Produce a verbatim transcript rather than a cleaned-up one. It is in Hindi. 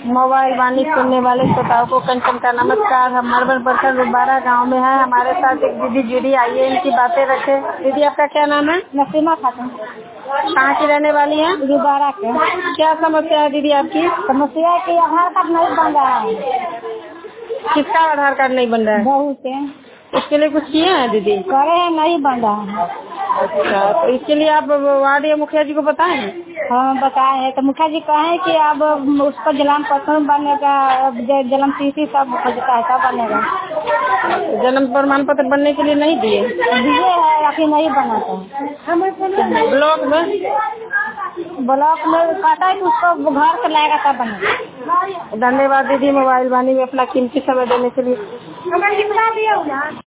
मोबाइल वाणी सुनने वाले श्रोताओं को कंचन का नमस्कार। हम मरबन प्रखंड रुबारा गांव में हैं। हमारे साथ एक दीदी जुड़ी, आइए इनकी बातें रखे। दीदी आपका क्या नाम है? नसीमा खातून। कहाँ की रहने वाली हैं? रुबारा के। क्या समस्या है दीदी आपकी? समस्या है कि आधार कार्ड नहीं बन रहा है। किसका आधार कार्ड नहीं बन रहा है? बहू के। इसके लिए कुछ किए हैं दीदी? करे हैं, नहीं बन रहा है। अच्छा, तो इसके लिए आप वार्ड या मुखिया जी को बताए हैं? हाँ बताए हैं, तो मुखिया जी कहे कि अब उस पर जन्म पत्र बनेगा, जन्म तिथि सब खोजता है तब बनेगा। जन्म प्रमाण पत्र बनने के लिए नहीं दिए? दिए है, अभी नहीं बना था। ब्लॉक में ब्लॉक में कहता है कि उसको घर से लाएगा तब बनेगा। धन्यवाद दीदी, मोबाइल वाणी में अपना कीमती समय देने के लिए।